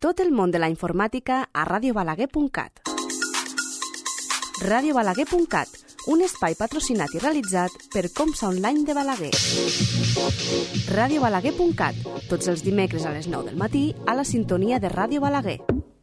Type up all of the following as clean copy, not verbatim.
Tot el món de la informàtica a radiobalaguer.cat. Radiobalaguer.cat, un espai patrocinat i realitzat per Comsa Online de Balaguer. Radiobalaguer.cat, tots els dimecres a les 9 del matí a la sintonia de Ràdio Balaguer.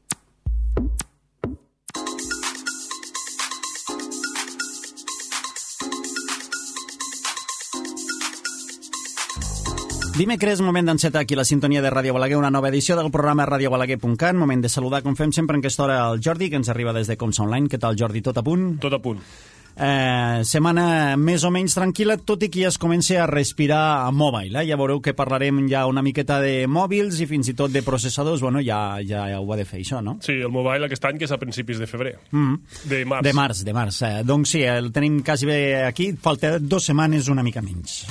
Dimecres, moment d'encetar aquí la sintonia de Ràdio Balaguer, una nova edició del programa radiobalaguer.cat. Moment de saludar, com fem sempre en aquesta hora, el Jordi, que ens arriba des de Comsa Online. Què tal, Jordi? Tot a punt? Tot a punt. Setmana més o menys tranquil·la, tot i que ja es comença a respirar a mòbil. Ja veureu que parlarem ja una miqueta de mòbils i fins i tot de processadors. Bueno, ja ho ha de fer, això, no? Sí, el mobile aquest any, que és a principis de febrer. De març. De març. Doncs sí, el tenim quasi bé aquí. Falta 2 setmanes, una mica menys.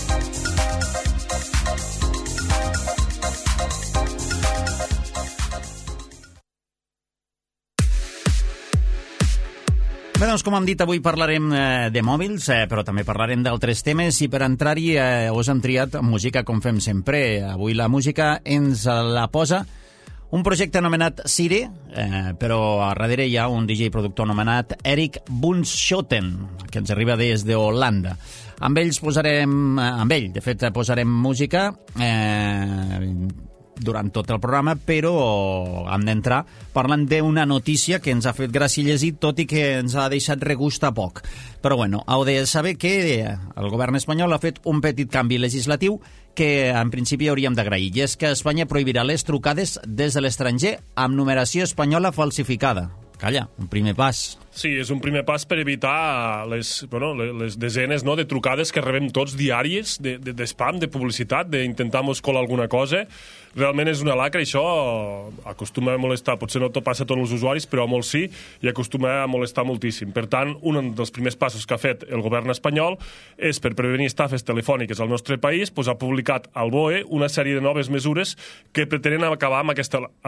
Bé, doncs, com hem dit, avui parlarem de mòbils, però també parlarem d'altres temes, i per entrar-hi us hem triat música, com fem sempre. Avui la música ens la posa un projecte anomenat Sire, però a darrere hi ha un DJ productor anomenat Erik Bunschoten, que ens arriba des d'Holanda. Amb ell, de fet, posarem música durant tot el programa, però hem d'entrar parlant d'una notícia que ens ha fet gràcia llegir, tot i que ens ha deixat regust a poc. Però bueno, heu de saber que el govern espanyol ha fet un petit canvi legislatiu que en principi hauríem d'agrair, i és que Espanya prohibirà les trucades des de l'estranger amb numeració espanyola falsificada. Calla, un primer pas. Sí, és un primer pas per evitar les desenes de trucades que rebem tots diàries, de spam, de publicitat, d'intentar moscolar alguna cosa. Realment és una lacra, i això acostuma a molestar. Potser no tot passa a tots els usuaris, però a molts sí, i acostuma a molestar moltíssim. Per tant, un dels primers passos que ha fet el govern espanyol és, per prevenir estafes telefòniques al nostre país, ha publicat al BOE una sèrie de noves mesures que pretenen acabar amb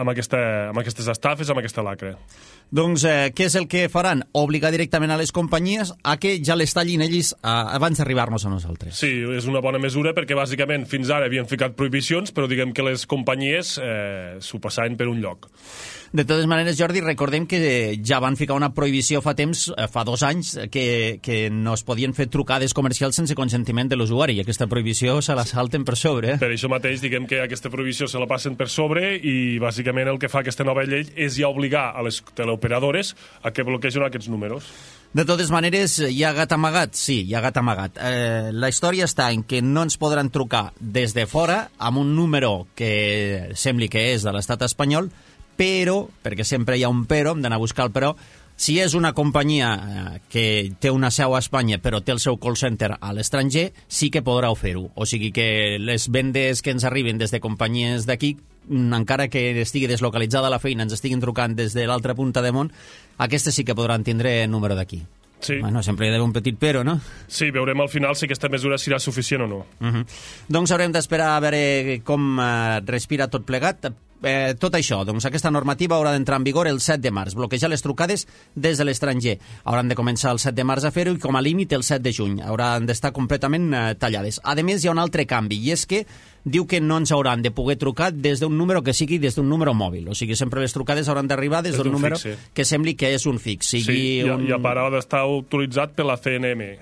aquestes estafes, amb aquesta lacra. Doncs què és el que faran? Obligar directament a les companyies a que ja les tallin ells abans d'arribar-nos a nosaltres. Sí, és una bona mesura, perquè bàsicament fins ara havien ficat prohibicions, però diguem que les companyies s'ho passaven per un lloc. De totes maneres, Jordi, recordem que ja van ficar una prohibició fa temps, fa 2 anys, que no es podien fer trucades comercials sense consentiment de l'usuari, i aquesta prohibició se la salten per sobre. Per això mateix, diguem que aquesta prohibició se la passen per sobre, i bàsicament el que fa aquesta nova llei és ja obligar a les teleoperadores a que bloquegen aquests números. De totes maneres, hi ha gat amagat? Sí, hi ha gat amagat. La història està en que no ens podran trucar des de fora amb un número que sembli que és de l'estat espanyol, però, perquè sempre hi ha un però, hem d'anar a buscar el però, si és una companyia que té una seu a Espanya però té el seu call center a l'estranger, sí que podrà fer-ho. O sigui que les vendes que ens arriben des de companyies d'aquí, encara que estigui deslocalitzada la feina, ens estiguin trucant des de l'altra punta de món, aquestes sí que podran tindre el número d'aquí. Sí. Bueno, sempre hi ha d'haver un petit però, no? Sí, veurem al final si aquesta mesura serà suficient o no. Doncs haurem d'esperar a veure com respira tot plegat. Tot això, doncs aquesta normativa haurà d'entrar en vigor el 7 de març, bloquejar les trucades des de l'estranger. Hauran de començar el 7 de març a fer-ho, i com a límit el 7 de juny. Hauran d'estar completament tallades. A més, hi ha un altre canvi, i és que diu que no ens hauran de poder trucar des d'un número que sigui des d'un número mòbil. O sigui, sempre les trucades hauran d'arribar des d'un número que sembli que és un fix. Sí, i a part ha d'estar autoritzat per la CNM.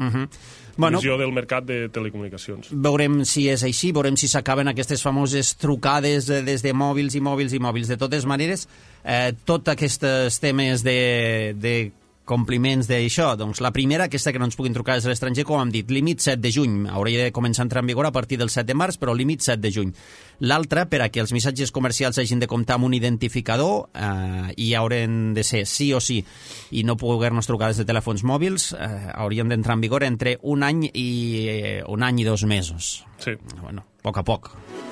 Comissió del Mercat de Telecomunicacions. Veurem si és així, veurem si s'acaben aquestes famoses trucades des de mòbils i mòbils i mòbils. De totes maneres, tots aquests temes de compliments d'això, doncs la primera, aquesta que no ens puguin trucar des de l'estranger, com hem dit, límit 7 de juny. Hauria de començar a entrar en vigor a partir del 7 de març, però límit 7 de juny. L'altra, per a que els missatges comercials hagin de comptar amb un identificador i hauran de ser sí o sí i no poder-nos trucar des de telèfons mòbils, haurien d'entrar en vigor entre un any i 2 mesos. Sí. Bueno, a poc.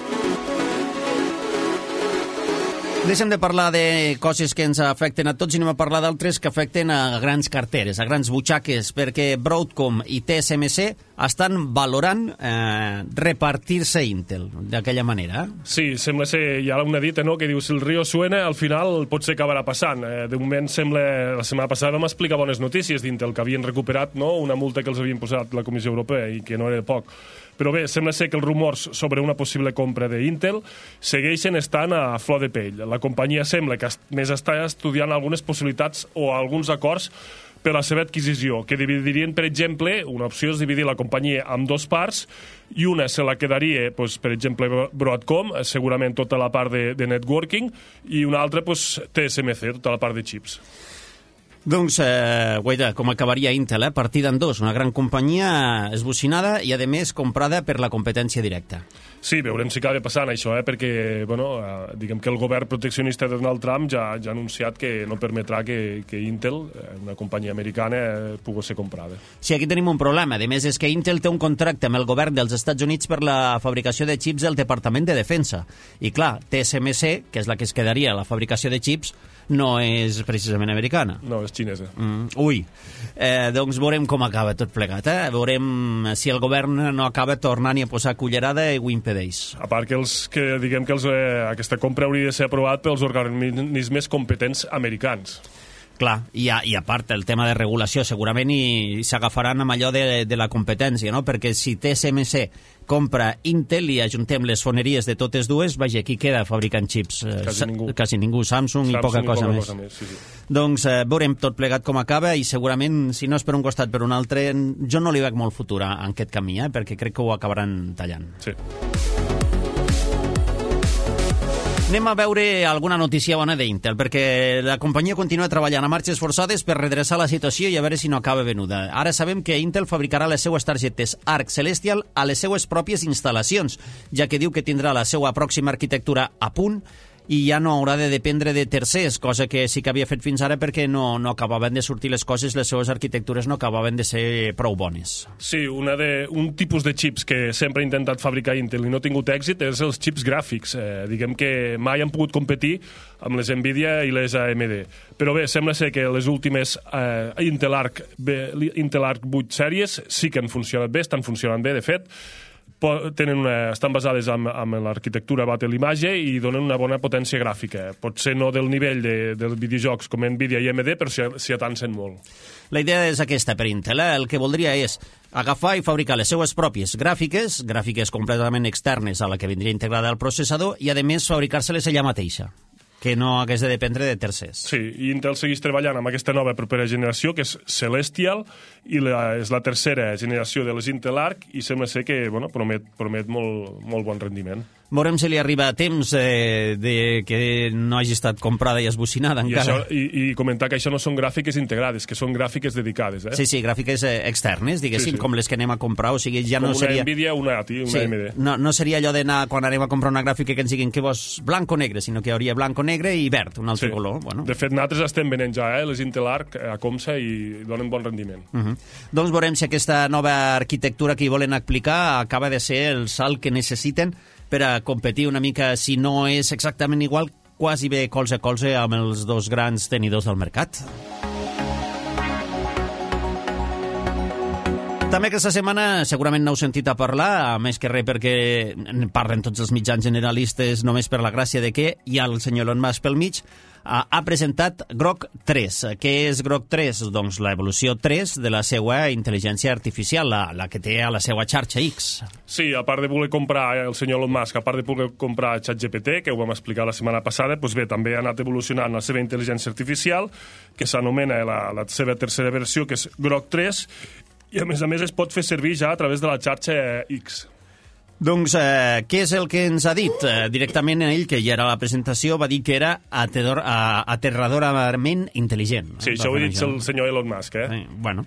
Deixem de parlar de coses que ens afecten a tots i anem a parlar d'altres que afecten a grans carteres, a grans butxaques, perquè Broadcom i TSMC estan valorant repartir-se Intel d'aquella manera. Sí, sembla ser, hi ha una dita, no?, que diu, si el riu suena, al final potser acabarà passant. De moment sembla, la setmana passada vam explicar bones notícies d'Intel, que havien recuperat, no?, una multa que els havien posat la Comissió Europea i que no era poc. Però bé, sembla ser que els rumors sobre una possible compra d'Intel segueixen estant a flor de pell. La companyia sembla que més està estudiant algunes possibilitats o alguns acords per la seva adquisició, que dividirien, per exemple, una opció és dividir la companyia en dos parts, i una se la quedaria, per exemple, Broadcom, segurament tota la part de networking, i una altra, TSMC, tota la part de chips. Doncs, guaita, com acabaria Intel, partida en dos, una gran companyia esbocinada i, a més, comprada per la competència directa. Sí, veurem si acaba passant això, perquè diguem que el govern proteccionista de Donald Trump ja ha anunciat que no permetrà que Intel, una companyia americana, pugui ser comprada. Sí, aquí tenim un problema. A més, és que Intel té un contracte amb el govern dels Estats Units per la fabricació de xips del Departament de Defensa. I, clar, TSMC, que és la que es quedaria a la fabricació de xips, no és precisament americana. No, és xinesa. Doncs veurem com acaba tot plegat. Veurem si el govern no acaba tornant-hi a posar cullerada i ho impedeix. A part que aquesta compra hauria de ser aprovat pels organismes competents americans. Clar, i a part el tema de regulació segurament i s'agafaran amb allò de la competència, no? Perquè si TSMC compra Intel i ajuntem les foneries de totes dues, vaja, qui queda fabricant xips? Quasi ningú. Samsung i poca cosa més. Sí. Doncs veurem tot plegat com acaba i segurament, si no és per un costat per un altre, jo no li veig molt futur en aquest camí, perquè crec que ho acabaran tallant. Sí. Anem a veure alguna notícia bona d'Intel, perquè la companyia continua treballant a marxes forçades per redreçar la situació i a veure si no acaba venuda. Ara sabem que Intel fabricarà les seues targetes Arc Celestial a les seues pròpies instal·lacions, ja que diu que tindrà la seva pròxima arquitectura a punt i ja no haurà de dependre de tercers, cosa que sí que havia fet fins ara perquè no acabaven de sortir les coses, les seues arquitectures no acabaven de ser prou bones. Sí, un tipus de xips que sempre ha intentat fabricar Intel i no ha tingut èxit és els xips gràfics. Diguem que mai han pogut competir amb les Nvidia i les AMD. Però bé, sembla ser que les últimes Intel Arc 8 sèries sí que han funcionat bé, estan funcionant bé, de fet, estan basades en l'arquitectura Battle Image i donen una bona potència gràfica. Potser no del nivell dels videojocs com Nvidia i AMD, però s'hi atancen molt. La idea és aquesta per Intel. El que voldria és agafar i fabricar les seues pròpies gràfiques completament externes a la que vindria integrada al processador i, a més, fabricar-se-les ella mateixa, que no hagués de dependre de tercers. Sí, i Intel segueix treballant amb aquesta nova propera generació, que és Celestial, i és la tercera generació de les Intel Arc, i sembla ser que promet molt bon rendiment. Veurem si li arriba a temps que no hagi estat comprada i esbocinada encara. I comentar que això no són gràfiques integrades, que són gràfiques dedicades. Sí, gràfiques externes, diguéssim, com les que anem a comprar. O sigui, ja no seria... una Nvidia, una ATI, una AMD. No seria allò d'anar, quan anem a comprar una gràfica, que ens diguin que vols blanc o negre, sinó que hi hauria blanc o negre i verd, un altre color. Bueno. De fet, nosaltres estem venent ja les Intel Arc a Comsa i donen bon rendiment. Doncs veurem si aquesta nova arquitectura que hi volen aplicar acaba de ser el salt que necessiten per a competir una mica, si no és exactament igual, quasi bé colze a colze amb els dos grans tenidors del mercat. També aquesta setmana segurament n'heu sentit a parlar, més que res perquè parlen tots els mitjans generalistes només per la gràcia de que hi ha el senyor Elon Musk pel mig, ha presentat Grok 3. Què és Grok 3? Doncs l'evolució 3 de la seva intel·ligència artificial, la que té a la seva xarxa X. Sí, a part de voler comprar el senyor Elon Musk, a part de voler comprar ChatGPT, que ho vam explicar la setmana passada, doncs bé, també ha anat evolucionant la seva intel·ligència artificial, que s'anomena la seva tercera versió, que és Grok 3, i a més es pot fer servir ja a través de la xarxa X. Doncs què és el que ens ha dit? Directament ell, que ja era a la presentació, va dir que era aterradorament intel·ligent. Sí, això ho ha dit el senyor Elon Musk, Bueno,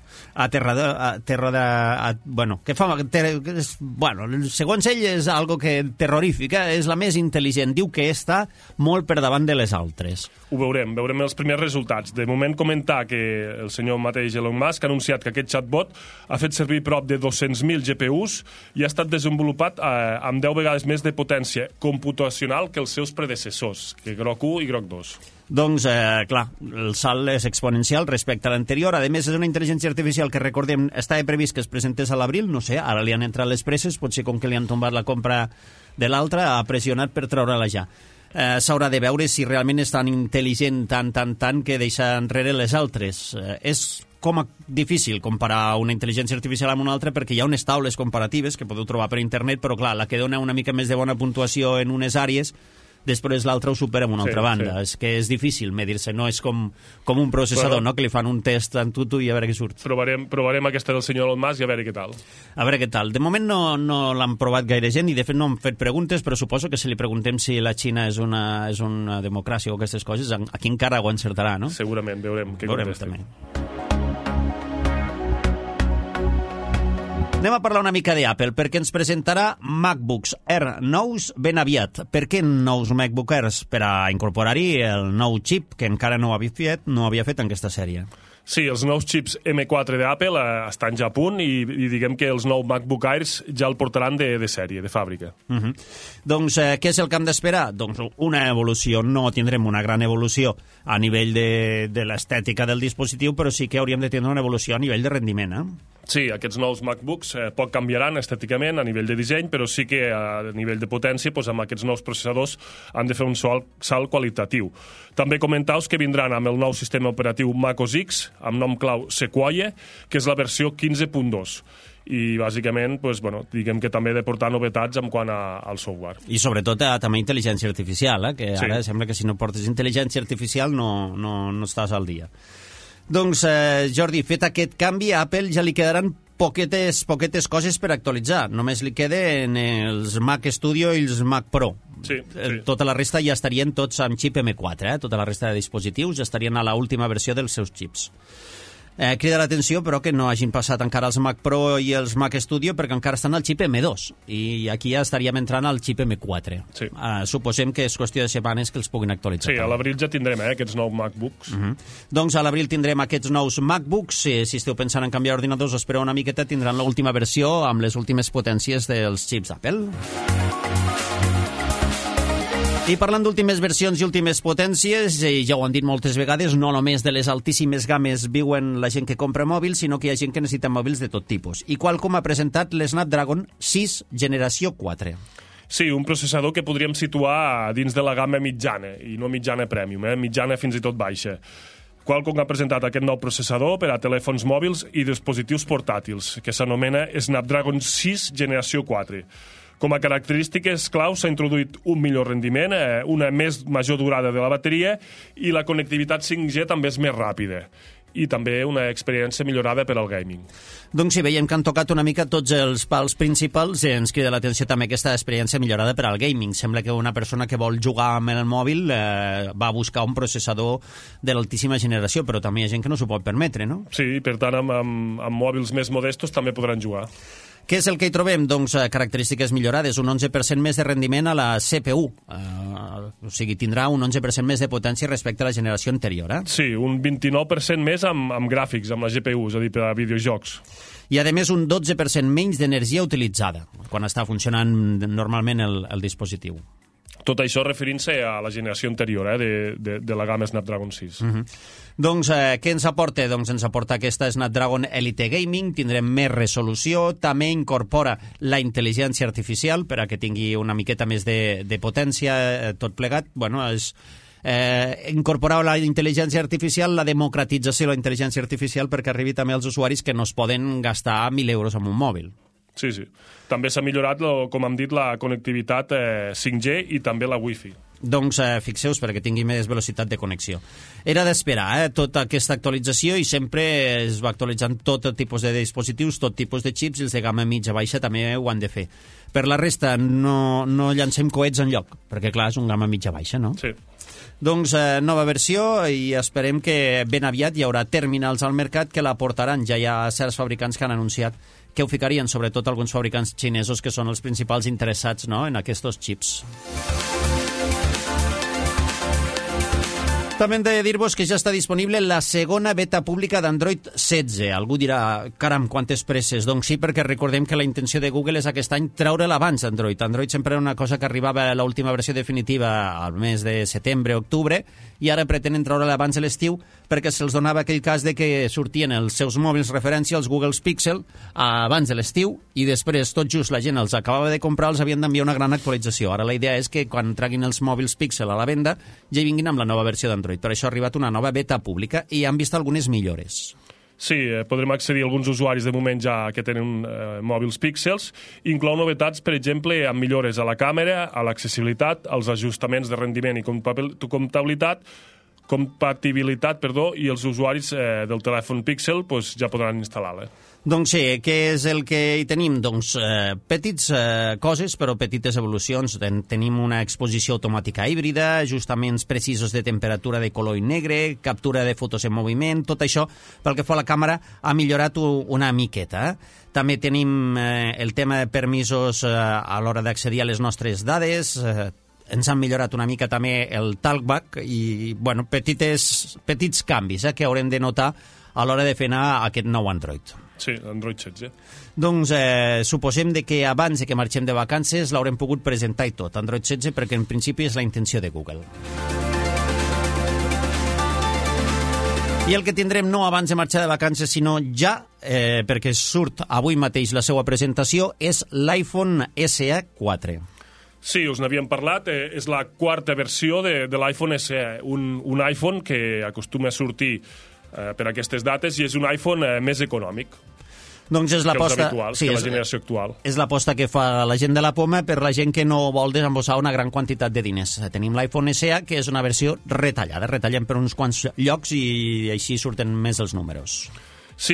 que fa... Bueno, segons ell és algo que terrorífica, és la més intel·ligent. Diu que està molt per davant de les altres. Ho veurem els primers resultats. De moment comentar que el senyor mateix Elon Musk ha anunciat que aquest chatbot ha fet servir prop de 200.000 GPUs i ha estat desenvolupat amb 10 vegades més de potència computacional que els seus predecessors, que Grok 1 i Grok 2. Doncs, clar, el salt és exponencial respecte a l'anterior. A més, és una intel·ligència artificial que, recordem, estava previst que es presentés a l'abril, no sé, ara li han entrat les presses, potser com que li han tombat la compra de l'altra, ha pressionat per treure-la ja. S'haurà de veure si realment és tan intel·ligent, tant, que deixa enrere les altres. És difícil comparar una intel·ligència artificial amb una altra perquè hi ha unes taules comparatives que podeu trobar per internet, però clar, la que dona una mica més de bona puntuació en unes àrees, després l'altra ho supera en una altra banda. És que és difícil medir-se, no és com un processador, no? Que li fan un test en tutu i a veure què surt. Provarem aquesta del senyor Elon Musk i a veure què tal. A veure què tal. De moment no l'han provat gaire gent i de fet no han fet preguntes, però suposo que si li preguntem si la Xina és una democràcia o aquestes coses, aquí encara ho encertarà, no? Segurament, veurem què contesten. Anem a parlar una mica d'Apple, perquè ens presentarà MacBooks Air nous ben aviat. Per què nous MacBook Airs? Per a incorporar-hi el nou xip, que encara no havia fet en aquesta sèrie. Sí, els nous xips M4 d'Apple estan ja a punt i diguem que els nous MacBook Airs ja el portaran de sèrie, de fàbrica. Doncs què és el que hem d'esperar? Doncs una evolució. No tindrem una gran evolució a nivell de l'estètica del dispositiu, però sí que hauríem de tindre una evolució a nivell de rendiment, Sí, aquests nous MacBooks poc canviaran estèticament a nivell de disseny, però sí que a nivell de potència, doncs, amb aquests nous processadors han de fer un salt qualitatiu. També comentaus que vindran amb el nou sistema operatiu macOS X, amb nom clau Sequoia, que és la versió 15.2. I bàsicament, diguem que també de portar novetats en quant al software. I sobretot també intel·ligència artificial, que ara sembla que si no portes intel·ligència artificial no estàs al dia. Doncs, Jordi, fet aquest canvi, a Apple ja li quedaran poquetes coses per actualitzar. Només li queden els Mac Studio i els Mac Pro. Sí. Tota la resta ja estarien tots amb xip M4, Tota la resta de dispositius ja estarien a l'última versió dels seus xips. Crida l'atenció, però, que no hagin passat encara els Mac Pro i els Mac Studio perquè encara estan al xip M2 i aquí ja estaríem entrant al xip M4. Sí. Suposem que és qüestió de setmanes que els puguin actualitzar. Sí, a l'abril ja tindrem aquests nous MacBooks. Doncs a l'abril tindrem aquests nous MacBooks. Si esteu pensant en canviar ordinadors, espereu una miqueta, tindran l'última versió amb les últimes potències dels xips d'Apple. I parlant d'últimes versions i últimes potències, ja ho han dit moltes vegades, no només de les altíssimes games viuen la gent que compra mòbils, sinó que hi ha gent que necessita mòbils de tot tipus. I Qualcomm ha presentat l'Snapdragon 6 generació 4. Sí, un processador que podríem situar dins de la gamma mitjana, i no mitjana premium, mitjana fins i tot baixa. Qualcomm ha presentat aquest nou processador per a telèfons mòbils i dispositius portàtils, que s'anomena Snapdragon 6 generació 4. Com a característiques claus s'ha introduït un millor rendiment, una major durada de la bateria i la connectivitat 5G també és més ràpida. I també una experiència millorada per al gaming. Doncs sí, veiem que han tocat una mica tots els pals principals i ens crida l'atenció també aquesta experiència millorada per al gaming. Sembla que una persona que vol jugar amb el mòbil va buscar un processador de l'altíssima generació, però també hi ha gent que no s'ho pot permetre, no? Sí, per tant, amb mòbils més modestos també podran jugar. Què és el que hi trobem? Doncs característiques millorades, un 11% més de rendiment a la CPU. O sigui, tindrà un 11% més de potència respecte a la generació anterior. Sí, un 29% més amb gràfics, amb la GPU, és a dir, per a videojocs. I, a més, un 12% menys d'energia utilitzada, quan està funcionant normalment el dispositiu. Tot això referint-se a la generació anterior de la gamma Snapdragon 6. Doncs què ens aporta? Doncs ens aporta aquesta Snapdragon Elite Gaming, tindrem més resolució, també incorpora la intel·ligència artificial per a que tingui una miqueta més de potència, tot plegat. Bueno, és incorporar la intel·ligència artificial, la democratització de la intel·ligència artificial perquè arribi també als usuaris que no es poden gastar 1.000 euros en un mòbil. Sí. També s'ha millorat, com hem dit, la connectivitat 5G i també la Wi-Fi. Doncs fixeu-vos perquè tingui més velocitat de connexió. Era d'esperar tota aquesta actualització i sempre es va actualitzant tot tipus de dispositius, tot tipus de xips, i els de gamma mitja-baixa també ho han de fer. Per la resta no llancem coets enlloc, perquè clar, és un gamma mitja-baixa, no? Sí. Doncs nova versió i esperem que ben aviat hi haurà terminals al mercat que la portaran. Ja hi ha certs fabricants que han anunciat que ho ficarien, sobretot alguns fabricants xinesos que són els principals interessats, no?, en aquests xips. També hem de dir-vos que ja està disponible la segona beta pública d'Android 16. Algú dirà, caram, quantes presses. Doncs sí, perquè recordem que la intenció de Google és aquest any treure-la abans d'Android. Android sempre era una cosa que arribava a l'última versió definitiva al mes de setembre, octubre, i ara pretenen treure-la abans de l'estiu perquè se'ls donava aquell cas de que sortien els seus mòbils referència, els Google Pixel, abans de l'estiu, i després tot just la gent els acabava de comprar, els havien d'enviar una gran actualització. Ara la idea és que quan treguin els mòbils Pixel a la venda ja vinguin amb la nova versió d'Android. Per això ha arribat una nova beta pública i han vist algunes millores. Sí, podrem accedir a alguns usuaris de moment ja que tenen mòbils Píxels. Inclou novetats, per exemple, amb millores a la càmera, a l'accessibilitat, als ajustaments de rendiment i compatibilitat, i els usuaris del telèfon Pixel ja podran instal·lar-la. Doncs sí, què és el que hi tenim? Doncs petits coses, però petites evolucions. Tenim una exposició automàtica híbrida, ajustaments precisos de temperatura de color i negre, captura de fotos en moviment, tot això pel que fa a la càmera ha millorat una miqueta. També tenim el tema de permisos a l'hora d'accedir a les nostres dades, ens han millorat una mica també el talkback i, bueno, petits canvis que haurem de notar a l'hora de fer anar aquest nou Android. Sí, Android 16. Doncs suposem que abans que marxem de vacances l'haurem pogut presentar i tot, Android 16, perquè en principi és la intenció de Google. I el que tindrem no abans de marxar de vacances, sinó ja, perquè surt avui mateix la seva presentació, és l'iPhone SE 4. Sí, us n'havíem parlat, és la quarta versió de l'iPhone SE, un iPhone que acostuma a sortir per aquestes dates i és un iPhone més econòmic. Doncs és l'aposta, que la generació actual. És l'aposta que fa la gent de la Poma per la gent que no vol desembossar una gran quantitat de diners. Tenim l'iPhone SE, que és una versió retallada. Retallem per uns quants llocs i així surten més els números. Sí,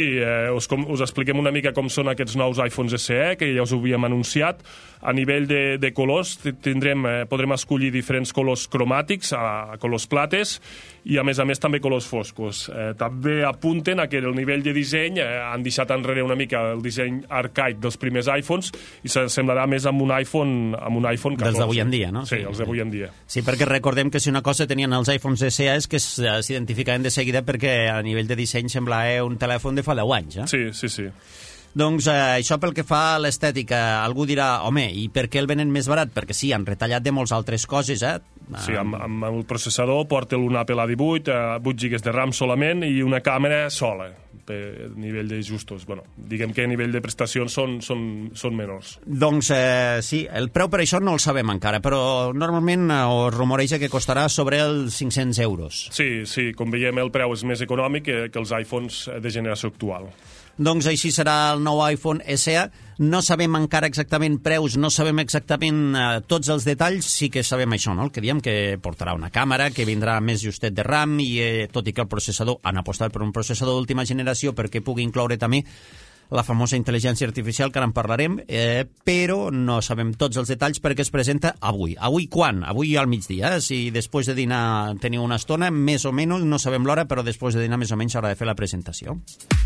us expliquem una mica com són aquests nous iPhones SE, que ja us ho havíem anunciat. A nivell de colors podrem escollir diferents colors cromàtics, colors plates, i a més també colors foscos. També apunten a que el nivell de disseny han deixat enrere una mica el disseny arcaic dels primers iPhones i s'assemblarà més amb un iPhone 14. Dels d'avui en dia, no? Sí, els d'avui en dia. Sí, perquè recordem que si una cosa tenien els iPhones SE és que s'identificaven de seguida perquè a nivell de disseny semblava un telèfon de fa 10 anys. Sí. Doncs això pel que fa a l'estètica, algú dirà, home, i per què el venen més barat? Perquè sí, han retallat de moltes altres coses, Sí, amb el processador porta un Apple A18, 8 GB de RAM solament i una càmera sola, per nivell d'ajustos. Bueno, diguem que a nivell de prestacions són menors. Doncs sí, el preu per això no el sabem encara, però normalment es rumoreja que costarà sobre els 500 euros. Sí, com veiem el preu és més econòmic que els iPhones de generació actual. Doncs així serà el nou iPhone SE. No sabem encara exactament preus, no sabem exactament tots els detalls, sí que sabem això, no? El que diem que portarà una càmera, que vindrà més justet de RAM i tot i que el processador, han apostat per un processador d'última generació perquè pugui incloure també la famosa intel·ligència artificial, que ara en parlarem, però no sabem tots els detalls perquè es presenta avui. Avui quan? Avui al migdia. Si després de dinar teniu una estona, més o menys, no sabem l'hora, però després de dinar més o menys s'haurà de fer la presentació.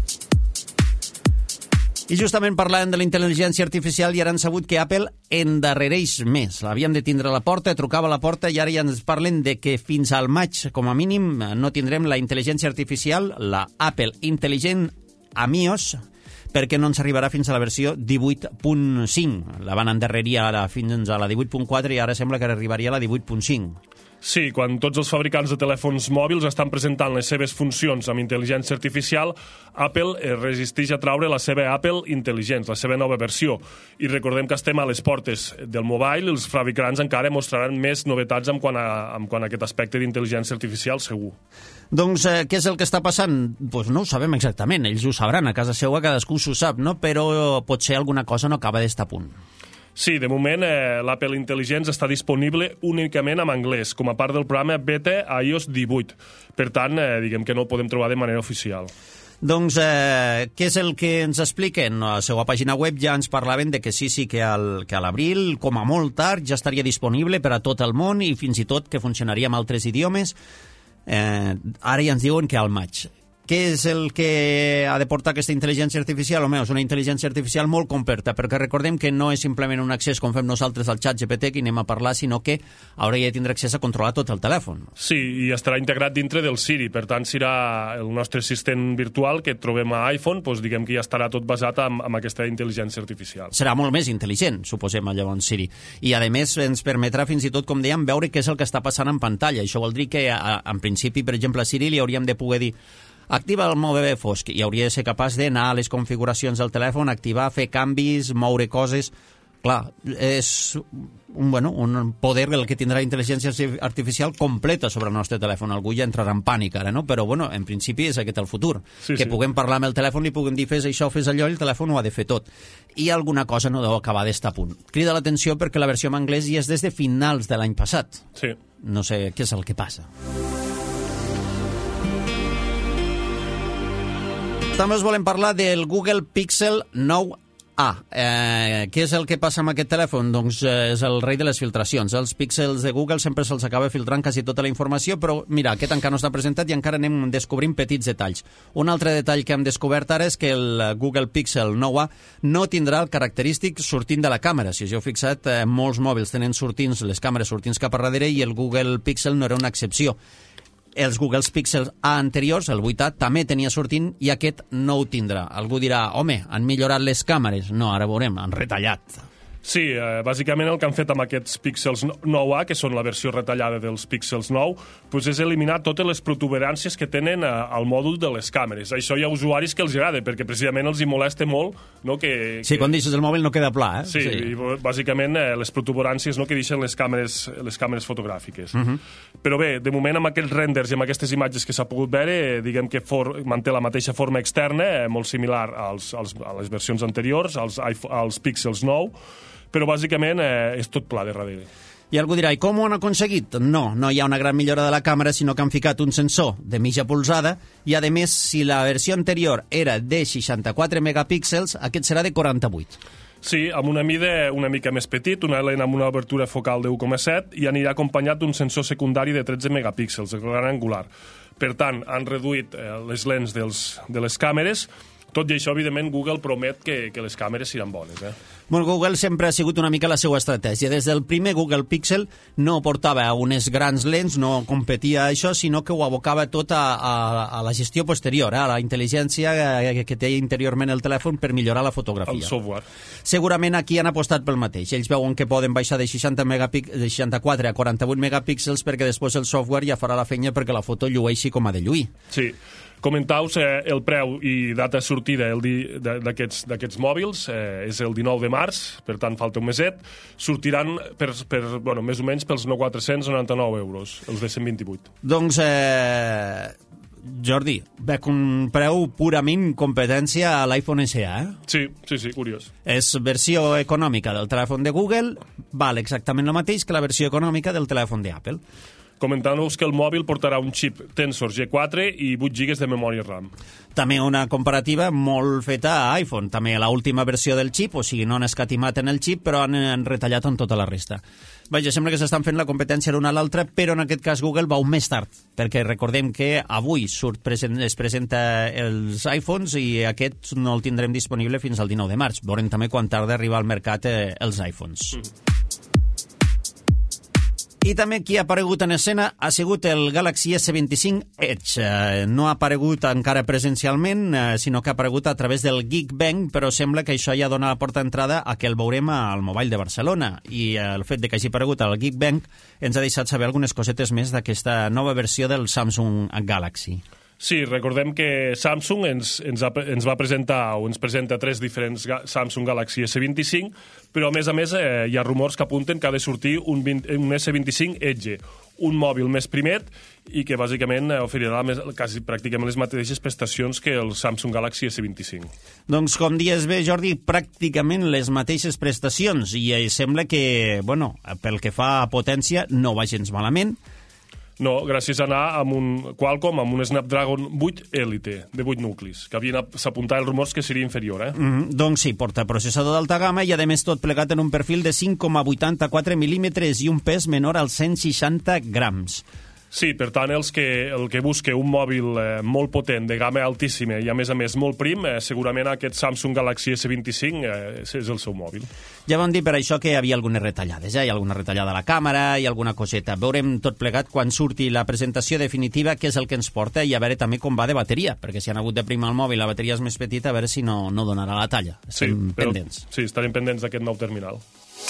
I justament parlant de la intel·ligència artificial, ja han sabut que Apple endarrereix més. L'havíem de tindre a la porta, trucava a la porta i ara ja ens parlen de que fins al maig, com a mínim, no tindrem la intel·ligència artificial, la Apple Intel·ligent iOS, perquè no ens arribarà fins a la versió 18.5. La van endarrerir ara fins a la 18.4 i ara sembla que arribaria a la 18.5. Sí, quan tots els fabricants de telèfons mòbils estan presentant les seves funcions amb intel·ligència artificial, Apple es resisteix a traure la seva Apple Intel·ligent, la seva nova versió. I recordem que estem a les portes del mobile i els fabricants encara mostraran més novetats en quant a aquest aspecte d'intel·ligència artificial, segur. Doncs què és el que està passant? Doncs no ho sabem exactament, ells ho sabran, a casa seva cadascú s'ho sap, no? Però potser alguna cosa no acaba d'estar a punt. Sí, de moment l'Apple Intelligence està disponible únicament en anglès, com a part del programa beta iOS 18. Per tant, diguem que no el podem trobar de manera oficial. Doncs què és el que ens expliquen? A la seva pàgina web ja ens parlaven de que sí, que a l'abril, com a molt tard, ja estaria disponible per a tot el món i fins i tot que funcionaria en altres idiomes. Ara ja ens diuen que al maig. Què és el que ha de portar aquesta intel·ligència artificial? Home, és una intel·ligència artificial molt completa, perquè recordem que no és simplement un accés com fem nosaltres al xat GPT que anem a parlar, sinó que hauria de tindre accés a controlar tot el telèfon. Sí, i estarà integrat dintre del Siri, per tant serà el nostre assistent virtual que trobem a iPhone, doncs diguem que ja estarà tot basat en aquesta intel·ligència artificial. Serà molt més intel·ligent, suposem, llavors Siri. I a més ens permetrà fins i tot, com dèiem, veure què és el que està passant en pantalla. Això vol dir que en principi, per exemple, a Siri li hauríem de poder dir activa el mode fosc i hauria de ser capaç d'anar a les configuracions del telèfon, activar, fer canvis, moure coses. Clar, és un poder el que tindrà la intel·ligència artificial completa sobre el nostre telèfon. Algú ja entrarà en pànic ara, no? Però, en principi és aquest el futur. Que puguem parlar amb el telèfon, li puguem dir fes això, fes allò, i el telèfon ho ha de fer tot. I alguna cosa no deu acabar d'estar a punt. Crida l'atenció perquè la versió en anglès ja és des de finals de l'any passat. Sí. No sé què és el que passa. També us volem parlar del Google Pixel 9a. Què és el que passa amb aquest telèfon? Doncs és el rei de les filtracions. Els píxels de Google sempre se'ls acaba filtrant quasi tota la informació, però mira, aquest encara no està presentat i encara anem descobrint petits detalls. Un altre detall que hem descobert ara és que el Google Pixel 9a no tindrà el característic sortint de la càmera. Si us heu fixat, molts mòbils tenen sortints, les càmeres sortints cap a darrere, i el Google Pixel no era una excepció. Els Google Pixel A anteriors, el 8A, també tenia sortint i aquest no ho tindrà. Algú dirà, home, han millorat les càmeres. No, ara veurem, han retallat. Sí, bàsicament el que han fet amb aquests Pixels 9a, que són la versió retallada dels Pixels 9, doncs és eliminar totes les protuberàncies que tenen al mòdul de les càmeres. Això hi ha usuaris que els agrada, perquè precisament els hi molesta molt, no? Sí, quan deixes el mòbil no queda pla, Sí, i bàsicament les protuberàncies, no, que deixen les càmeres fotogràfiques. Però bé, de moment amb aquests renders i amb aquestes imatges que s'ha pogut veure, diguem que manté la mateixa forma externa, molt similar a les versions anteriors, als Pixels 9, però bàsicament és tot pla de darrere. I algú dirà, i com ho han aconseguit? No hi ha una gran millora de la càmera, sinó que han ficat un sensor de mitja polzada i, a més, si la versió anterior era de 64 megapíxels, aquest serà de 48. Sí, amb una mida una mica més petit, una lent amb una obertura focal de 1,7 i anirà acompanyat d'un sensor secundari de 13 megapíxels, de gran angular. Per tant, han reduït les lents de les càmeres. Tot i això, evidentment, Google promet que les càmeres seran bones. Google sempre ha sigut una mica la seva estratègia. Des del primer Google Pixel no portava unes grans lents, no competia a això, sinó que ho abocava tot a la gestió posterior, a la intel·ligència que té interiorment el telèfon per millorar la fotografia. El software. Segurament aquí han apostat pel mateix. Ells veuen que poden baixar de 64 a 48 megapíxels perquè després el software ja farà la feina perquè la foto llueixi com ha de lluir. Sí. Comentau-vos el preu i data de sortida d'aquests mòbils és el 19 de març, per tant falta un meset. Sortiran més o menys pels 499 euros, els de 128. Doncs, Jordi, veig un preu purament competència a l'iPhone SE, Sí, curiós. És versió econòmica del telèfon de Google, val exactament el mateix que la versió econòmica del telèfon d'Apple. Comentant-vos que el mòbil portarà un xip Tensor G4 i 8 GB de memòria RAM. També una comparativa molt feta a iPhone. També l'última versió del xip, o sigui, no han escatimat en el xip, però han retallat en tota la resta. Vaja, sembla que s'estan fent la competència l'una a l'altra, però en aquest cas Google va un més tard, perquè recordem que avui es presenta els iPhones i aquest no el tindrem disponible fins al 19 de març. Veurem també quan tarda arribar al mercat els iPhones. I també qui ha aparegut en escena ha sigut el Galaxy S25 Edge. No ha aparegut encara presencialment, sinó que ha aparegut a través del Geekbench, però sembla que això ja dona la porta d'entrada a que el veurem al Mobile de Barcelona. I el fet de que hagi aparegut al Geekbench ens ha deixat saber algunes cosetes més d'aquesta nova versió del Samsung Galaxy. Sí, recordem que Samsung ens va presentar o ens presenta 3 diferents Samsung Galaxy S25, però a més hi ha rumors que apunten que ha de sortir un S25 Edge, un mòbil més primet i que bàsicament oferirà quasi pràcticament les mateixes prestacions que el Samsung Galaxy S25. Doncs com dies bé, Jordi, pràcticament les mateixes prestacions i sembla que, pel que fa a potència, no va gens malament. No, gràcies a anar amb un Qualcomm, amb un Snapdragon 8 Elite, de 8 nuclis, que s'apuntava els rumors que seria inferior. Doncs sí, porta processador d'alta gamma i, a més, tot plegat en un perfil de 5,84 mil·límetres i un pes menor als 160 grams. Sí, per tant, el que busca un mòbil molt potent, de gamma altíssima i, a més, molt prim, segurament aquest Samsung Galaxy S25 és el seu mòbil. Ja vam dir per això que hi havia algunes retallades. Hi ha alguna retallada a la càmera i alguna coseta. Veurem tot plegat quan surti la presentació definitiva, que és el que ens porta, i a veure també com va de bateria, perquè si han hagut de primar el mòbil, la bateria és més petita, a veure si no donarà la talla. Estem pendents. Sí, estarem pendents d'aquest nou terminal.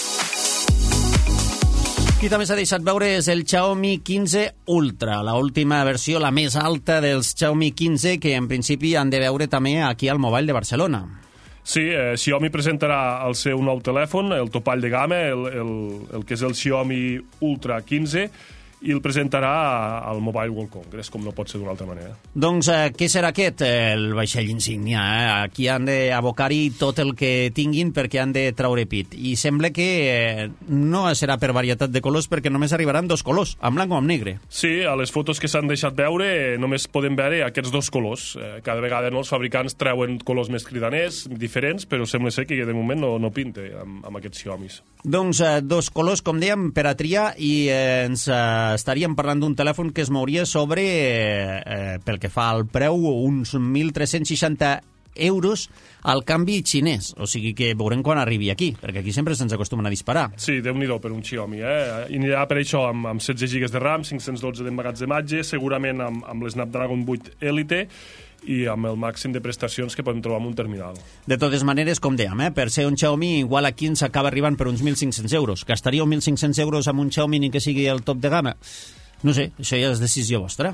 Qui també s'ha deixat veure és el Xiaomi 15 Ultra, l'última versió, la més alta dels Xiaomi 15, que en principi han de veure també aquí al Mobile de Barcelona. Sí, Xiaomi presentarà el seu nou telèfon, el topall de gamma, el que és el Xiaomi Ultra 15, i el presentarà al Mobile World Congress, com no pot ser d'una altra manera. Doncs què serà aquest? El vaixell insígnia. Aquí han d'abocar-hi tot el que tinguin perquè han de traure pit. I sembla que no serà per varietat de colors perquè només arribaran 2 colors, en blanc o en negre. Sí, a les fotos que s'han deixat veure només podem veure aquests 2 colors. Cada vegada els fabricants treuen colors més cridaners, diferents, però sembla ser que de moment no pinta amb aquests Xiaomis. Doncs 2 colors, com dèiem, per a triar, i ens estaríem parlant d'un telèfon que es mouria sobre, pel que fa al preu, uns 1.360 euros al canvi xinès. O sigui que veurem quan arribi aquí, perquè aquí sempre se'ns acostumen a disparar. Sí, Déu-n'hi-do per un Xiaomi. I anirà per això amb 16 GB de RAM, 512 d'emmagatzematge, segurament amb l'Snapdragon 8 Elite, i amb el màxim de prestacions que podem trobar en un terminal. De totes maneres, com dèiem, per ser un Xiaomi, igual aquí ens acaba arribant per uns 1.500 euros. Gastaríeu 1.500 euros amb un Xiaomi ni que sigui el top de gamma? No sé, això ja és decisió vostra.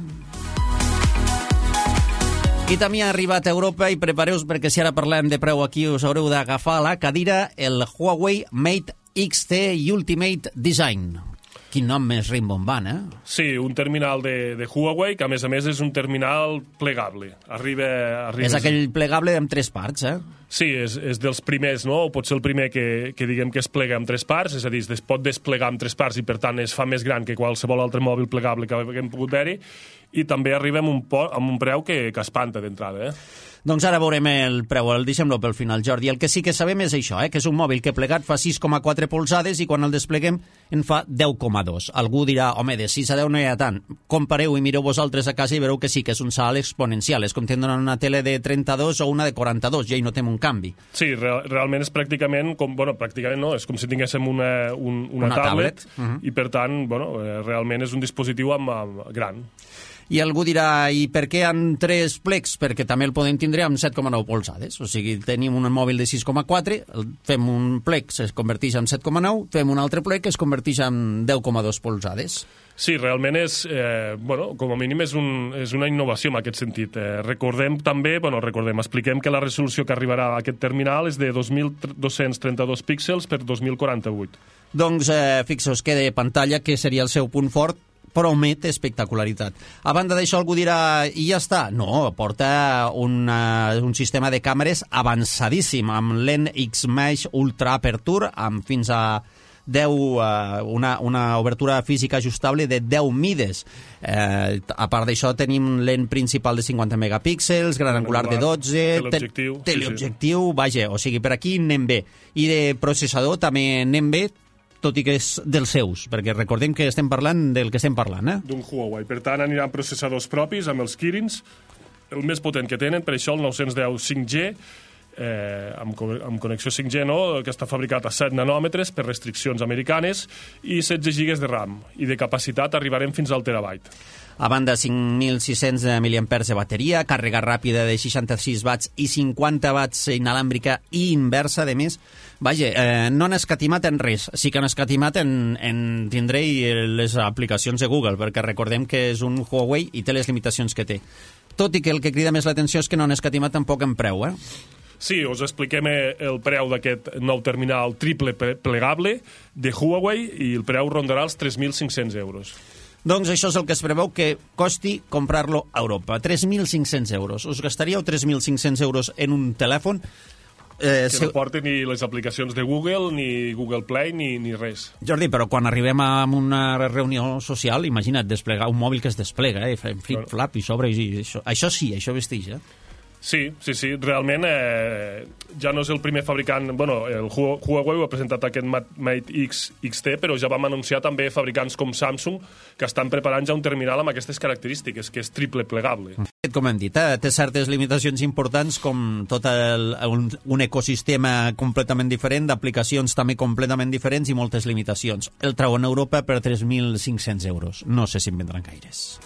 I també ha arribat a Europa, i prepareu-vos perquè si ara parlem de preu aquí us haureu d'agafar la cadira, el Huawei Mate XT Ultimate Design. Quin nom més rimbombant, Sí, un terminal de Huawei, que a més és un terminal plegable. És aquell plegable amb 3 parts, Sí, és dels primers, no? O pot ser el primer que diguem que es plega amb 3 parts, és a dir, es pot desplegar amb 3 parts i per tant es fa més gran que qualsevol altre mòbil plegable que haguem pogut veure, i també arriba amb un preu que espanta d'entrada, Doncs ara veurem el preu, deixem-lo pel final, Jordi. El que sí que sabem és això, que és un mòbil que plegat fa 6,4 polzades i quan el despleguem en fa 10,2. Algú dirà, home, de 6 a 10 no hi ha tant. Compareu i mireu vosaltres a casa i veureu que sí, que és un salt exponencial. És com tindre una tele de 32 o una de 42, ja hi notem un canvi. Sí, realment és pràcticament, pràcticament no, és com si tinguéssim una tablet. I per tant, realment és un dispositiu gran. I algú dirà, i per què amb 3 plecs? Perquè també el podem tindre amb 7,9 polzades. O sigui, tenim un mòbil de 6,4, fem un plec, es converteix en 7,9, fem un altre plec, es converteix en 10,2 polzades. Sí, realment com a mínim és una innovació en aquest sentit. Recordem també, expliquem que la resolució que arribarà a aquest terminal és de 2.232 píxels per 2.048. Doncs fixeu-vos que de pantalla, que seria el seu punt fort, promet espectacularitat. A banda d'això, algú dirà, i ja està. No, porta un sistema de càmeres avançadíssim, amb lent X-Mesh Ultra Aperture, amb fins a 10, una obertura física ajustable de 10 mides. A part d'això tenim lent principal de 50 megapíxels, gran angular de 12, teleobjectiu, vaja, o sigui, per aquí anem bé. I de processador també anem bé, tot i que és dels seus, perquè recordem que estem parlant del que estem parlant. D'un Huawei. Per tant, aniran processadors propis amb els Kirins, el més potent que tenen, per això el 910 5G, amb connexió 5G, que està fabricat a 7 nanòmetres per restriccions americanes, i 16 GB de RAM, i de capacitat arribarem fins al terabyte. A banda, 5.600 mAh de bateria, càrrega ràpida de 66 watts i 50 watts inalàmbrica i inversa, de més. Vaja, no han escatimat en res. Sí que han escatimat en tindre les aplicacions de Google, perquè recordem que és un Huawei i té les limitacions que té. Tot i que el que crida més l'atenció és que no han escatimat tampoc en preu, Sí, us expliquem el preu d'aquest nou terminal triple plegable de Huawei, i el preu rondarà els 3.500 euros. Doncs això és el que es preveu que costi comprar-lo a Europa. 3.500 euros. Us gastaríeu 3.500 euros en un telèfon? Que no porten ni les aplicacions de Google, ni Google Play, ni res. Jordi, però quan arribem a una reunió social, imagina't desplegar un mòbil que es desplega, fem flip-flap i sobre, i això sí, això vesteix, Sí, realment ja no és el primer fabricant, el Huawei ha presentat aquest Mate X XT, però ja vam anunciar també fabricants com Samsung que estan preparant ja un terminal amb aquestes característiques, que és triple plegable. Com hem dit, té certes limitacions importants, com tot un ecosistema completament diferent, d'aplicacions també completament diferents i moltes limitacions. El treuen a Europa per 3.500 euros. No sé si en vendran gaires.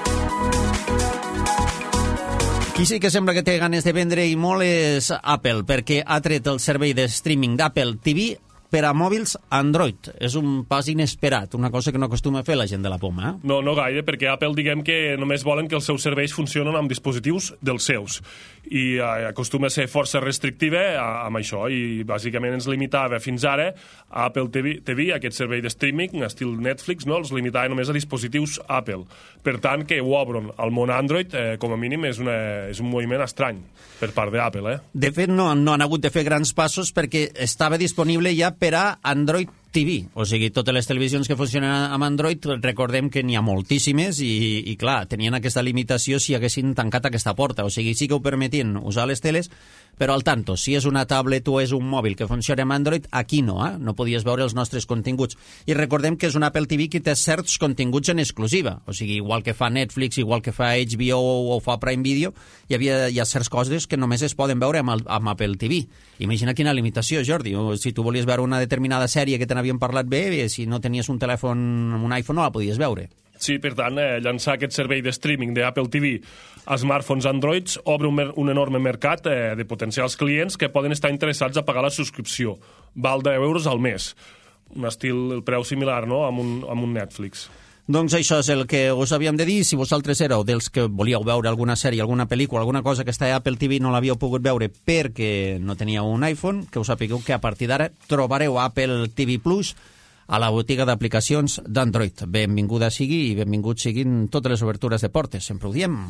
Qui sí que sembla que té ganes de vendre i molt és Apple, perquè ha tret el servei de streaming d'Apple TV per a mòbils Android. És un pas inesperat, una cosa que no acostuma a fer la gent de la poma. No gaire, perquè Apple diguem que només volen que els seus serveis funcionen amb dispositius dels seus. I acostuma a ser força restrictiva amb això, i bàsicament ens limitava fins ara a Apple TV, aquest servei de streaming, estil Netflix, no? Els limitava només a dispositius Apple. Per tant, que ho obren al món Android, com a mínim, és un moviment estrany per part d'Apple. De fet, no han hagut de fer grans passos perquè estava disponible ja per a Android TV, o sigui, totes les televisions que funcionen amb Android, recordem que n'hi ha moltíssimes i clar, tenien aquesta limitació si haguessin tancat aquesta porta, o sigui, sí que ho permetien usar les teles, però al tanto, si és una tablet o és un mòbil que funciona amb Android, aquí no, no podies veure els nostres continguts. I recordem que és una Apple TV que té certs continguts en exclusiva, o sigui, igual que fa Netflix, igual que fa HBO o fa Prime Video, hi ha certes coses que només es poden veure amb Apple TV. Imagina quina limitació, Jordi, o si tu volies veure una determinada sèrie que te n'havíem parlat bé, si no tenies un telèfon, un iPhone, no la podies veure. Sí, per tant, llançar aquest servei de streaming d'Apple TV a smartphones Androids obre un enorme mercat de potencials clients que poden estar interessats a pagar la subscripció. Val €10 al mes. Un estil, el preu similar, no?, amb un Netflix. Doncs això és el que us havíem de dir. Si vosaltres éreu dels que volíeu veure alguna sèrie, alguna pel·lícula, alguna cosa que està a Apple TV i no l'havíeu pogut veure perquè no teníeu un iPhone, que us sapigueu que a partir d'ara trobareu Apple TV Plus a la botiga d'aplicacions d'Android. Benvinguda sigui i benvinguts siguin totes les obertures de portes, sempre ho diem.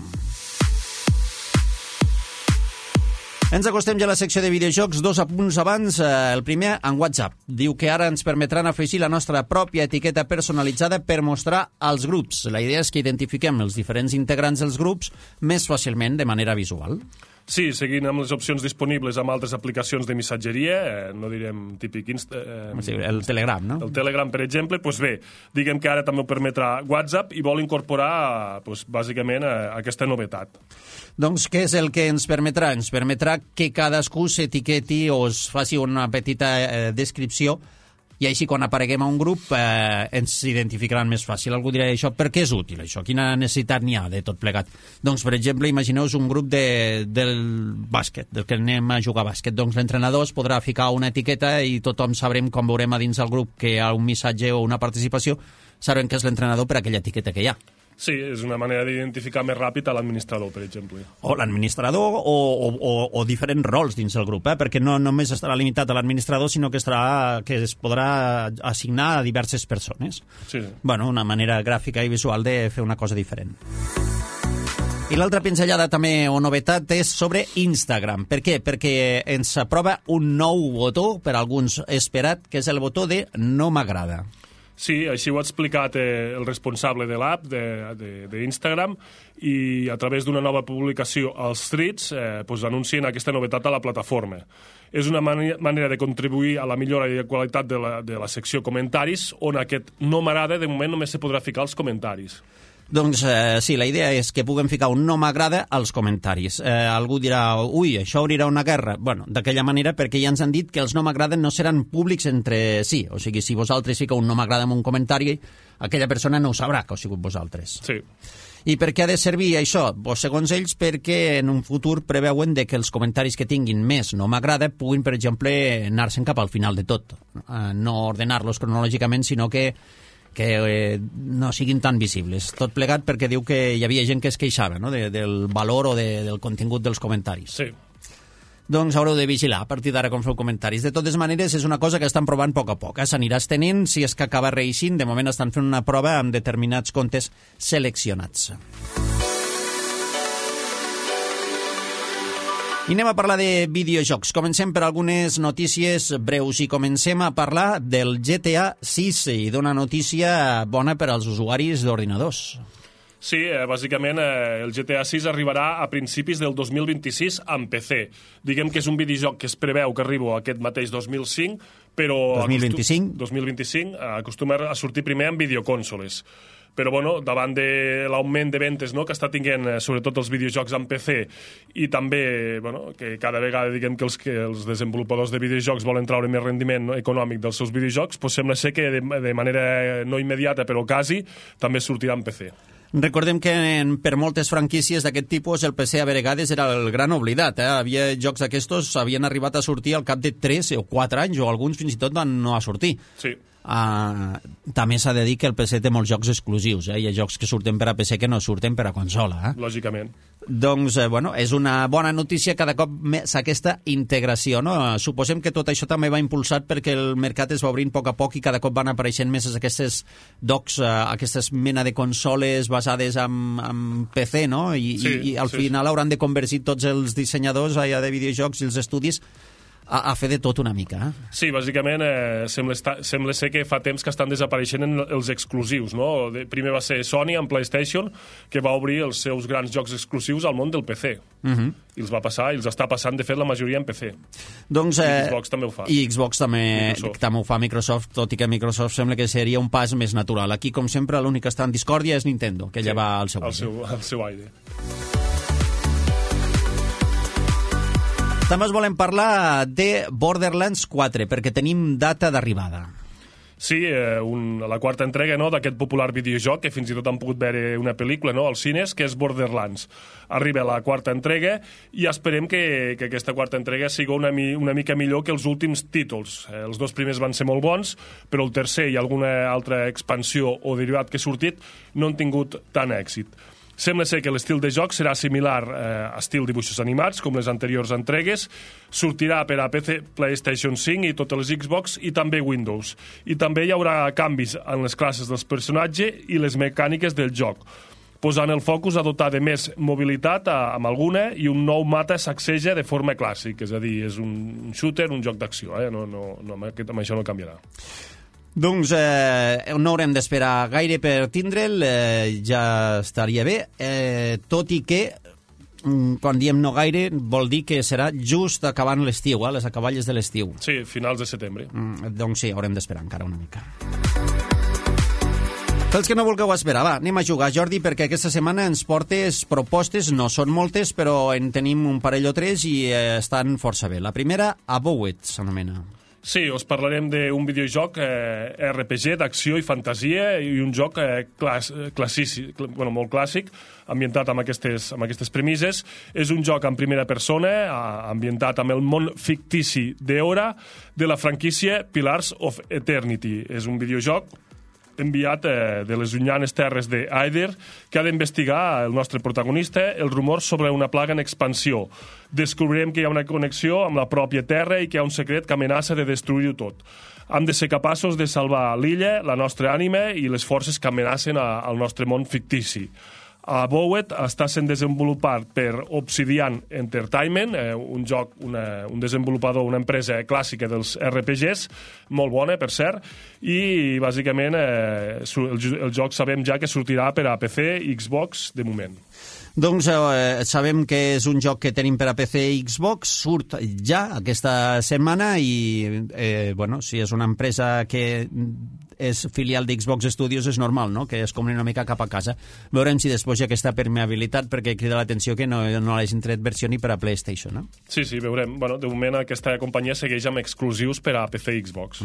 Ens acostem ja a la secció de videojocs, 2 apunts abans. El primer, en WhatsApp. Diu que ara ens permetran afegir la nostra pròpia etiqueta personalitzada per mostrar als grups. La idea és que identifiquem els diferents integrants dels grups més fàcilment de manera visual. Sí, seguint amb les opcions disponibles amb altres aplicacions de missatgeria, no direm típic el Telegram, no? El Telegram, per exemple, doncs bé, diguem que ara també ho permetrà WhatsApp i vol incorporar, bàsicament, aquesta novetat. Doncs què és el que ens permetrà? Ens permetrà que cadascú s'etiqueti o es faci una petita descripció i així quan apareguem a un grup ens identificaran més fàcil. Algú dirà això, per què és útil això? Quina necessitat n'hi ha de tot plegat? Doncs, per exemple, imagineu-vos un grup del bàsquet, del que anem a jugar a bàsquet. Doncs l'entrenador es podrà ficar una etiqueta i tothom sabrem, com veurem a dins del grup que hi ha un missatge o una participació, sabrem que és l'entrenador per aquella etiqueta que hi ha. Sí, és una manera d'identificar més ràpid a l'administrador, per exemple. O l'administrador o diferents rols dins del grup, perquè no només estarà limitat a l'administrador, sinó que es podrà assignar a diverses persones. Sí. Bueno, una manera gràfica i visual de fer una cosa diferent. I l'altra pinzellada també o novetat és sobre Instagram. Per què? Perquè ens aprova un nou botó, per alguns esperat, que és el botó de no m'agrada. Sí, així ho ha explicat el responsable de l'app d'Instagram i a través d'una nova publicació als Threads anuncien aquesta novetat a la plataforma. És una manera de contribuir a la millora i la qualitat de la secció comentaris, on aquest no m'agrada, de moment només se podrà ficar als comentaris. Doncs sí, la idea és que puguem ficar un no m'agrada als comentaris. Algú dirà, ui, això obrirà una guerra. Bueno, d'aquella manera, perquè ja ens han dit que els no m'agraden no seran públics entre si. O sigui, si vosaltres fiqueu un no m'agrada en un comentari, aquella persona no ho sabrà que heu sigut vosaltres. Sí. I per què ha de servir això? Pues, segons ells, perquè en un futur preveuen que els comentaris que tinguin més no m'agrada puguin, per exemple, anar-se'n cap al final de tot. No ordenar-los cronològicament, sinó que no siguin tan visibles. Tot plegat perquè diu que hi havia gent que es queixava, no?, del valor o del contingut dels comentaris. Sí. Doncs haureu de vigilar a partir d'ara com feu comentaris. De totes maneres, és una cosa que estan provant a poc a poc. S'anirà estenent si és que acaba reeixint. De moment estan fent una prova amb determinats comptes seleccionats. I anem a parlar de videojocs. Comencem per algunes notícies breus i comencem a parlar del GTA 6 i d'una notícia bona per als usuaris d'ordinadors. Sí, bàsicament el GTA 6 arribarà a principis del 2026 amb PC. Diguem que és un videojoc que es preveu que arribi aquest mateix 2005, però... 2025, acostuma a sortir primer en videocònsoles. Però, bueno, davant de l'augment de ventes, no?, que està tinguent sobretot els videojocs en PC i també, bueno, que cada vegada diguem que els desenvolupadors de videojocs volen treure més rendiment econòmic dels seus videojocs, doncs sembla ser que de manera no immediata, però quasi, també sortirà en PC. Recordem que per moltes franquícies d'aquest tipus el PC a vegades era el gran oblidat. Havia jocs d'aquestos, havien arribat a sortir al cap de 3 o 4 anys, o alguns fins i tot van no a sortir. Sí. També s'ha de dir que el PC té molts jocs exclusius. Hi ha jocs que surten per a PC que no surten per a consola. Lògicament. Doncs, és una bona notícia cada cop més aquesta integració, no? Suposem que tot això també va impulsat perquè el mercat es va obrint a poc i cada cop van apareixent més aquestes docks, aquestes mena de consoles basades en PC, no? I al final hauran de convertir tots els dissenyadors allà de videojocs i els estudis a fer de tot una mica. Sí, bàsicament sembla ser que fa temps que estan desapareixent els exclusius, no? Primer va ser Sony amb PlayStation, que va obrir els seus grans jocs exclusius al món del PC. I els va passar, i els està passant, de fet, la majoria en PC. Doncs, I Xbox també ho fa. I Xbox també ho fa Microsoft, tot i que Microsoft sembla que seria un pas més natural. Aquí, com sempre, l'únic que està en discòrdia és Nintendo, que ella va al seu aire. Al seu aire. També us volem parlar de Borderlands 4, perquè tenim data d'arribada. Sí, la quarta entrega, no, d'aquest popular videojoc, que fins i tot han pogut veure una pel·lícula, no, als cines, que és Borderlands. Arriba la quarta entrega i esperem que aquesta quarta entrega sigui una mica millor que els últims títols. Els dos primers van ser molt bons, però el tercer i alguna altra expansió o derivat que ha sortit no han tingut tant èxit. Sembla ser que l'estil de joc serà similar a estil dibuixos animats, com les anteriors entregues. Sortirà per a PC, PlayStation 5 i totes les Xbox i també Windows. I també hi haurà canvis en les classes dels personatges i les mecàniques del joc, posant el focus a dotar de més mobilitat amb alguna i un nou mapa sacseja de forma clàssica, és a dir, és un shooter, un joc d'acció, amb això no canviarà. Doncs no haurem d'esperar gaire per tindre'l, ja estaria bé, tot i que quan diem no gaire vol dir que serà just acabant l'estiu, les acaballes de l'estiu. Sí, finals de setembre. Doncs sí, haurem d'esperar encara una mica. Pels que no vulgueu esperar, va, anem a jugar, Jordi, perquè aquesta setmana ens portes propostes, no són moltes, però en tenim un parell o tres i estan força bé. La primera, Abowed, s'anomena. Sí, us parlarem d'un videojoc RPG d'acció i fantasia i un joc molt clàssic, ambientat amb aquestes premisses. És un joc en primera persona, ambientat amb el món fictici d'Eora de la franquícia Pillars of Eternity. És un videojoc enviat de les llunyanes terres d'Aether, que ha d'investigar el nostre protagonista els rumors sobre una plaga en expansió. Descobrirem que hi ha una connexió amb la pròpia Terra i que hi ha un secret que amenaça de destruir-ho tot. Hem de ser capaços de salvar l'illa, la nostra ànima i les forces que amenacen al nostre món fictici. Abowed està sent desenvolupat per Obsidian Entertainment, un desenvolupador, una empresa clàssica dels RPGs, molt bona, per cert, i bàsicament el joc sabem ja que sortirà per a PC i Xbox de moment. Doncs sabem que és un joc que tenim per a PC i Xbox, surt ja aquesta setmana i, si és una empresa que és filial d'Xbox Studios, és normal, no?, que es comri una mica cap a casa. Veurem si després hi ha aquesta permeabilitat, perquè crida l'atenció que no l'hagin tret versió ni per a PlayStation, no? Sí, veurem. De moment aquesta companyia segueix amb exclusius per a PC i Xbox.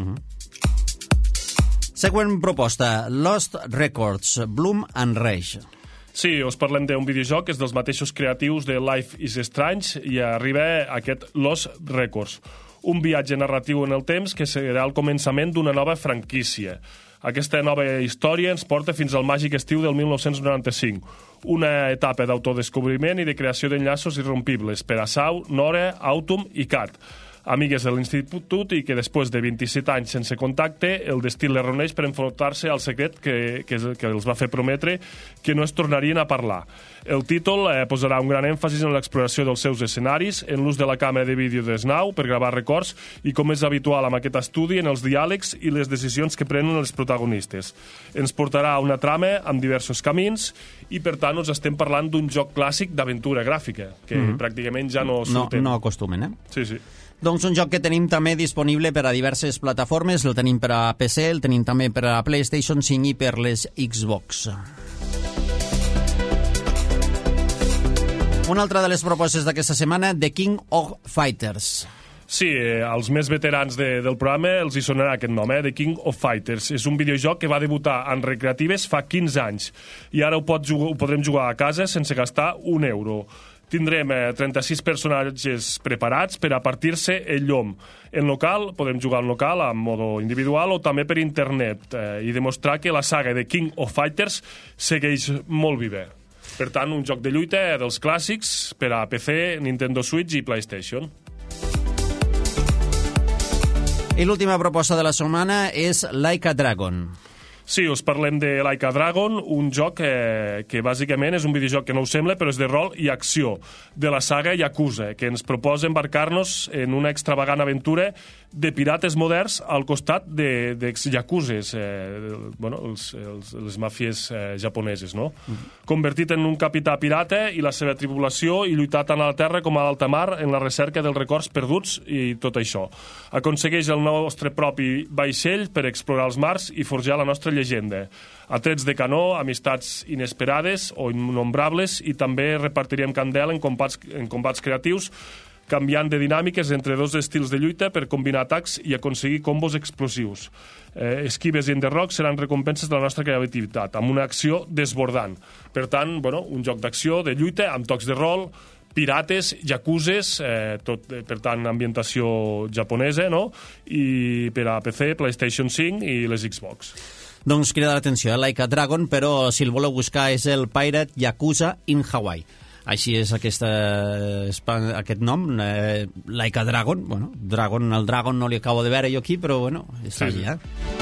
Següent proposta, Lost Records, Bloom and Rage. Sí, us parlem d'un videojoc que és dels mateixos creatius de Life is Strange i arriba aquest Lost Records, un viatge narratiu en el temps que serà el començament d'una nova franquícia. Aquesta nova història ens porta fins al màgic estiu del 1995, una etapa d'autodescobriment i de creació d'enllaços irrompibles per a Sau, Nora, Autumn i Kat, amigues de l'institut i que després de 27 anys sense contacte el destí les reuneix per enfrontar-se al secret que els va fer prometre que no es tornarien a parlar. El títol posarà un gran èmfasis en l'exploració dels seus escenaris, en l'ús de la càmera de vídeo de Snow per gravar records i, com és habitual amb aquest estudi, en els diàlegs i les decisions que prenen els protagonistes. Ens portarà a una trama amb diversos camins i, per tant, us estem parlant d'un joc clàssic d'aventura gràfica, que pràcticament ja no surten. No acostumen, Sí. Doncs un joc que tenim també disponible per a diverses plataformes, el tenim per a PC, el tenim també per a PlayStation 5 i per les Xbox. Una altra de les propostes d'aquesta setmana, The King of Fighters. Sí, als més veterans del programa els hi sonarà aquest nom, The King of Fighters. És un videojoc que va debutar en recreatives fa 15 anys i ara ho podrem jugar a casa sense gastar €1. Tindrem 36 personatges preparats per a partir-se el llom. En local, podem jugar en local, en modo individual o també per internet i demostrar que la saga de King of Fighters segueix molt viva. Per tant, un joc de lluita dels clàssics per a PC, Nintendo Switch i PlayStation. I l'última proposta de la setmana és Like a Dragon. Sí, us parlem de Like a Dragon, un joc que bàsicament és un videojoc que no us sembla, però és de rol i acció, de la saga Yakuza, que ens proposa embarcar-nos en una extravagant aventura de pirates moderns al costat d'ex-yakuzes, les màfies japoneses, no? Convertit en un capità pirata i la seva tripulació i lluitar tant a la terra com a l'alta mar en la recerca dels records perduts i tot això. Aconsegueix el nostre propi vaixell per explorar els mars i forjar la nostra llegenda. A trets de canó, amistats inesperades o innombrables i també repartirem candela en combats creatius, canviant de dinàmiques entre dos estils de lluita per combinar atacs i aconseguir combos explosius. Esquives i enderrocs seran recompenses de la nostra creativitat, amb una acció desbordant. Per tant, un joc d'acció, de lluita, amb tocs de rol, pirates, yakuzes, per tant, ambientació japonesa, no? I per a PC, PlayStation 5 i les Xbox. Doncs crida l'atenció, Like a Dragon, però si el voleu buscar és el Pirate Yakuza in Hawaii. Així és aquest nom, Like a Dragon. El Dragon no li acabo de veure jo aquí, però està allà.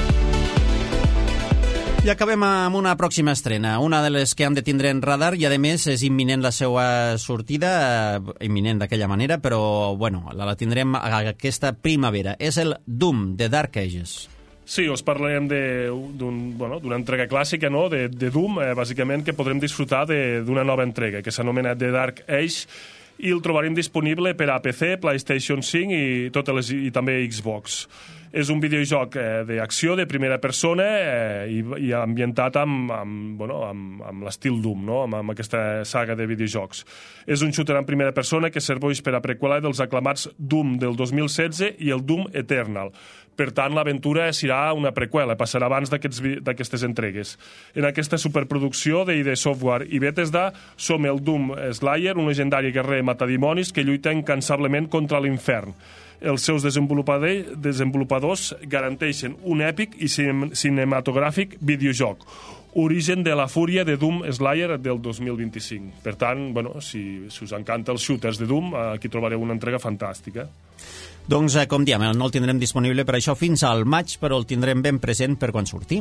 I acabem amb una pròxima estrena, una de les que han de tindre en radar i, a més, és imminent la seva sortida, imminent d'aquella manera, però, la tindrem aquesta primavera. És el Doom, de Dark Ages. Sí, us parlarem d'una entrega clàssica, no? de Doom, bàsicament, que podrem disfrutar d'una nova entrega, que s'anomena The Dark Age, i el trobarem disponible per a PC, PlayStation 5 i també Xbox. És un videojoc d'acció de primera persona i ambientat amb l'estil Doom, no? amb aquesta saga de videojocs. És un shooter en primera persona que serveix per a preqüela dels aclamats Doom del 2016 i el Doom Eternal. Per tant, l'aventura serà una preqüela, passarà abans d'aquestes entregues. En aquesta superproducció d'ID Software i Bethesda som el Doom Slayer, un legendari guerrer matadimonis que lluita incansablement contra l'infern. Els seus desenvolupadors garanteixen un èpic i cinematogràfic videojoc, origen de la fúria de Doom Slayer del 2025. Per tant, si us encanta els shooters de Doom, aquí trobareu una entrega fantàstica. Doncs, com diem, no el tindrem disponible per això fins al maig, però el tindrem ben present per quan surti.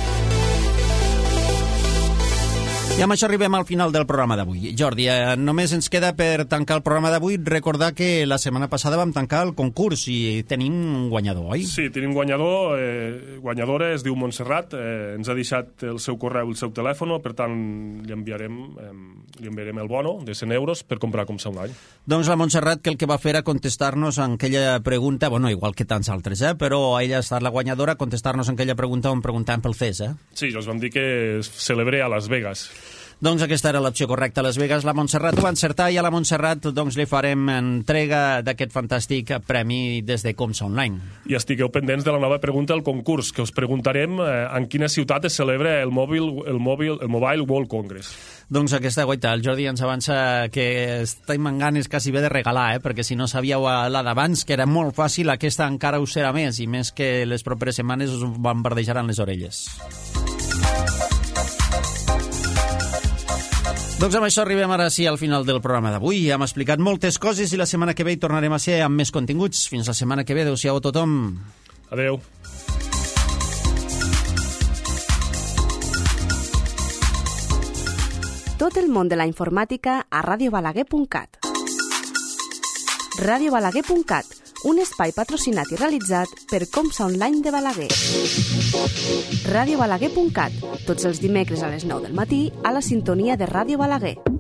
I amb això arribem al final del programa d'avui. Jordi, només ens queda per tancar el programa d'avui recordar que la setmana passada vam tancar el concurs i tenim un guanyador, oi? Sí, tenim guanyador. Guanyadora es diu Montserrat. Ens ha deixat el seu correu i el seu telèfon, per tant li enviarem el bono de 100 euros per comprar com un any. Doncs la Montserrat, que el que va fer era contestar-nos en aquella pregunta, igual que tants altres, però ella ha estat la guanyadora, contestar-nos en aquella pregunta on preguntàvem pel CES, Sí, us vam dir que es celebré a Las Vegas. Doncs aquesta era l'opció correcta a Las Vegas. La Montserrat ho va encertar i a la Montserrat li farem entrega d'aquest fantàstic premi des de Comsa Online. I estigueu pendents de la nova pregunta al concurs, que us preguntarem en quina ciutat es celebra el Mobile World Congress. Doncs aquesta guaita, el Jordi ens avança que estem amb ganes quasi bé de regalar, perquè si no sabíeu la d'abans, que era molt fàcil, aquesta encara us serà més, i més que les properes setmanes us bombardejaran les orelles. Doncs amb això arribem ara sí al final del programa d'avui. Hem explicat moltes coses i la setmana que ve hi tornarem a ser amb més continguts. Fins la setmana que ve. Adéu-siau a tothom. Adéu. Tot el món de la informàtica a radiobalaguer.cat. Radiobalaguer.cat, un espai patrocinat i realitzat per Comsa Online de Balaguer. Radiobalaguer.cat, tots els dimecres a les 9 del matí a la sintonia de Ràdio Balaguer.